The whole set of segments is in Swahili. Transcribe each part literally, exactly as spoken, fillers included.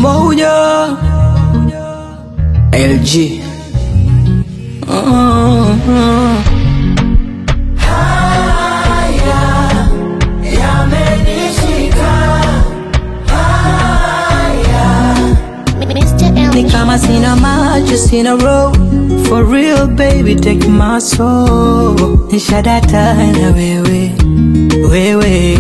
Moja L G. uh-huh. Haya yamenishika, haya Ni kama sina maji, sina road. For real baby, take my soul. Nishadata na wewe, wewe.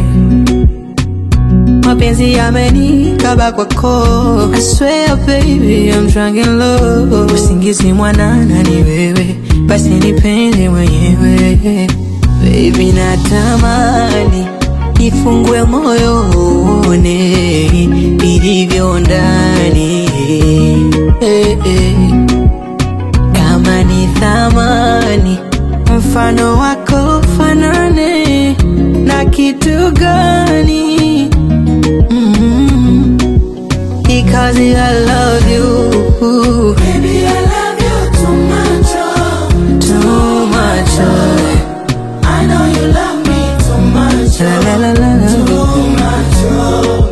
Mapenzi yamenikaba kwako. I swear baby, I'm drunk in love. Usingizi mwanana ni wewe, basi nipende mwenyewe. Baby natamani nifungue moyo uone ilivyo ndani. Hey, hey. Kama ni thamani mfano wako fanane na kitu gani? Mm-hmm. Because I love you, baby, I love you too much, oh, too much. Oh. I know you love me too much, La, la, la, la, la. too much, oh.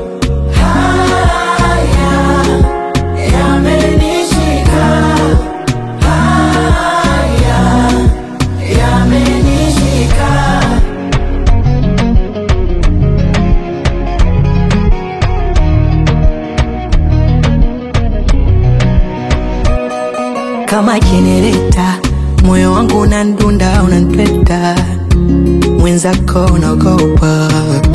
Haya yamenishika, haya yamenishika. Kama jenereta, moyo wangu unandunda, unanipeta. Mwenzako unaogopa,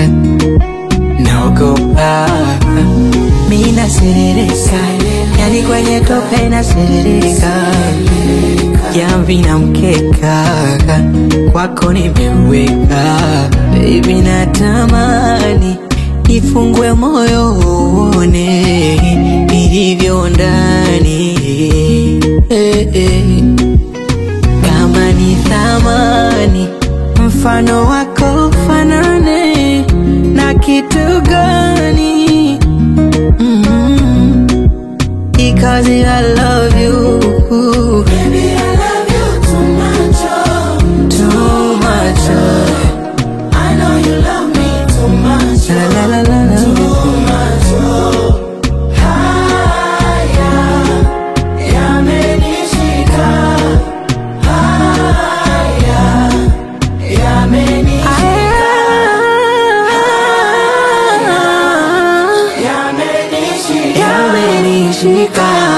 naogopa. Mimi naserereka, yani kwenye tope naserereka. Jamvi na mkeka, kwako nimeweka. Baby natamani nifungue moyo uone ilivyo ndani. Hey, hey. Kama ni thamani mfano wako fanane na kitu gani? Mm-hmm. Because I love you, Baby, I love you too much, oh, too much. Oh. I know you love me too much, La, la, la, la, la. too much, oh. Haya yamenishika, haya yamenishika, yamenishika. Yamenishika.